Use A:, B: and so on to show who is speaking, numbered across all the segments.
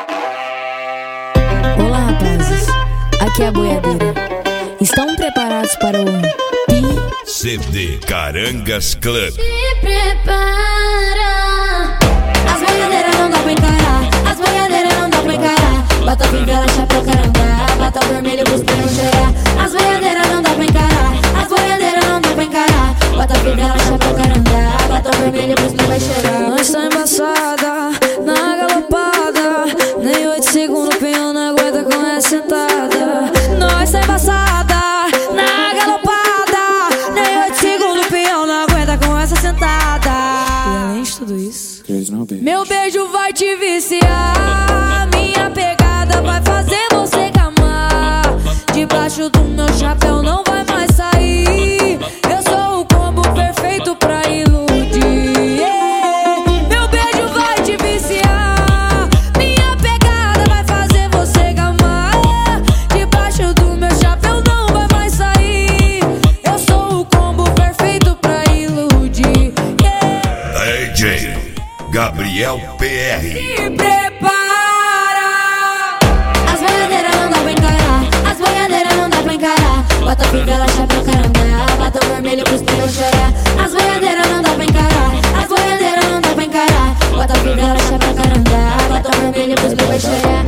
A: Olá, rapazes, aqui é a boiadeira. Estão preparados para o
B: CD Carangas Club?
C: Se prepara. As boiadeiras não dá pra encarar, as boiadeiras não dá pra encarar. Bota fivela, chapéu, caranga, bota vermelho pros pneus cheirar. As boiadeiras não dá pra encarar, as boiadeiras não dá pra encarar. Bota fivela, chapéu, caranga, bota vermelho pros pneus vai cheirar.
A: Nós tá embaçada, na galopada. Nem 8 segundos o peão não aguenta com essa sentada. Nós tá embaçada, na galopada. Nem 8 segundos o peão não aguenta com essa sentada. E além de tudo isso, meu beijo vai te viciar. Minha pegada vai fazer você gamar. Debaixo do meu chapéu não vai mais sair. Eu sou o combo perfeito pra iludir. Meu beijo vai te viciar. Minha pegada vai fazer você gamar. Debaixo do meu chapéu não vai mais sair. Eu sou o combo perfeito pra iludir.
B: DJ Gabriel PR.
A: Se prepara.
C: As boiadeiras não dá pra encarar, as boiadeiras não dá pra encarar. Bota fivela, chapéu, caranga, bota vermelho pros pneus chorar. As boiadeiras não dá pra encarar, as boiadeiras não dá pra encarar. Bota fivela, chapéu, caranga, bota vermelho pros pneus vai chorar.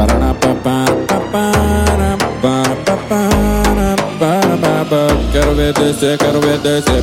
D: Quero ver descer, quero ver descer.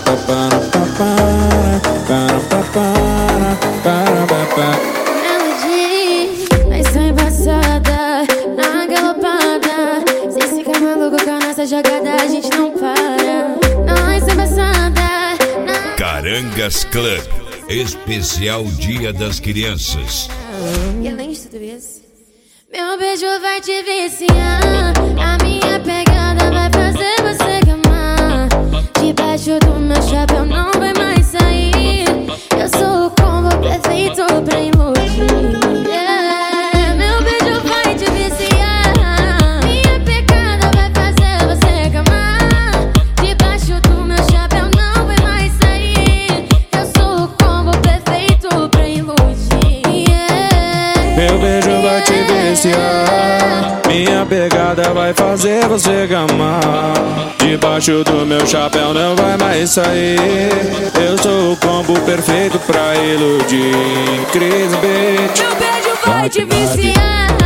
C: Melody, mas tá embaçada, na galopada. Cê fica maluco com a nossa jogada, a gente não para. Nós tá embaçada, na...
B: Carangas Club, especial Dia das Crianças.
C: E além de tudo isso, meu beijo vai te viciar. A minha pegada vai fazer você gamar. Debaixo do meu chapéu não vai mais sair. Eu sou o combo perfeito pra iludir. Meu beijo vai te viciar. Minha pegada vai fazer você gamar. Debaixo do meu chapéu não vai mais sair. Eu sou o combo perfeito pra iludir.
D: Meu beijo vai te viciar. Minha pegada vai fazer você gamar. Debaixo do meu chapéu não vai mais sair. Eu sou o combo perfeito pra iludir. Cris Beat.
C: Meu beijo vai te viciar.